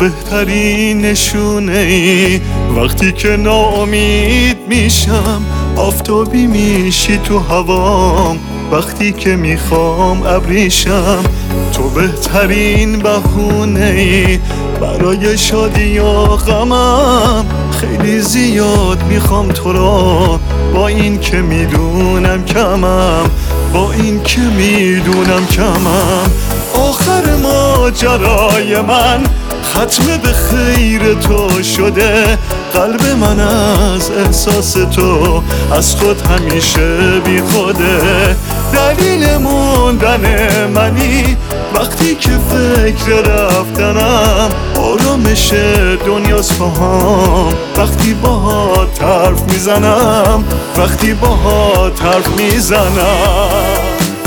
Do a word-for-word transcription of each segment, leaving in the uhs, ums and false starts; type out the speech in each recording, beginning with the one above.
بهترین نشونه ای وقتی که ناامید میشم، آفتابی میشی تو هوام وقتی که میخوام ابریشم. تو بهترین بهونه ای برای شادی یا غمم، خیلی زیاد میخوام تو را با این که میدونم کمم، با این که میدونم کمم. آخر ماجرای من ختم به خیر تو شده، قلب من از احساس تو از خود همیشه بی خوده. دلیل موندن منی وقتی که فکر رفتنم، آرامش دنیاست پاهام وقتی باهات حرف میزنم، وقتی باهات حرف میزنم.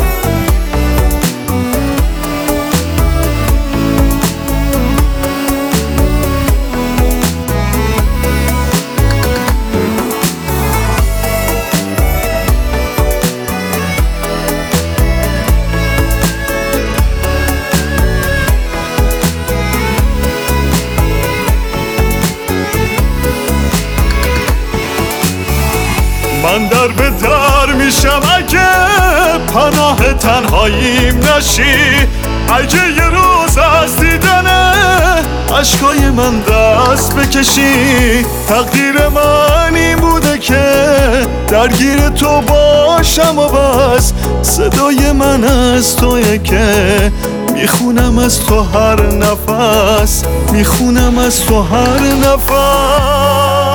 من در به در میشم اگه پناه تنهاییم نشی، اگه یه روز از دیدن عشقای من دست بکشی. تقدیر من این بوده که درگیر تو باشم و بس، صدای من از تویه که میخونم از تو هر نفس، میخونم از تو هر نفس.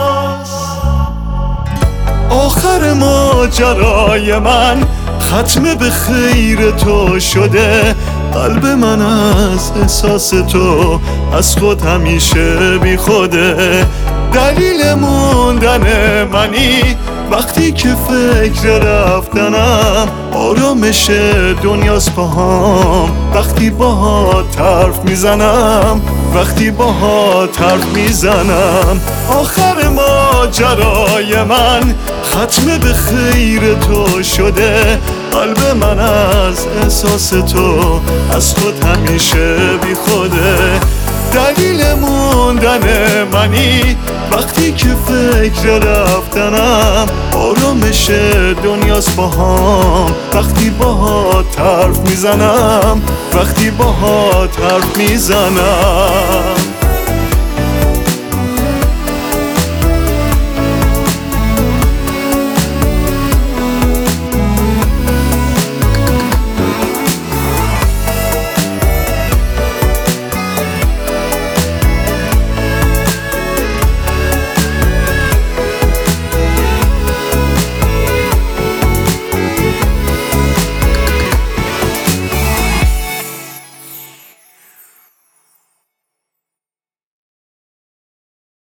آخر ماجرای من ختم به خیر تو شده، قلب من از احساس تو از خود همیشه بی خوده. دلیل موندن منی وقتی که فکر رفتنم، آرامش دنیاست پاهام وقتی باهات حرف میزنم، وقتی باهات حرف میزنم. آخر ماجرای من ختم به خیر تو شده، قلب من از احساس تو از خود همیشه بی خوده. دلیل موندن منی وقتی که فکر رفتنم، آرامش دنیاست باهام وقتی باهات حرف میزنم، وقتی باهات حرف میزنم.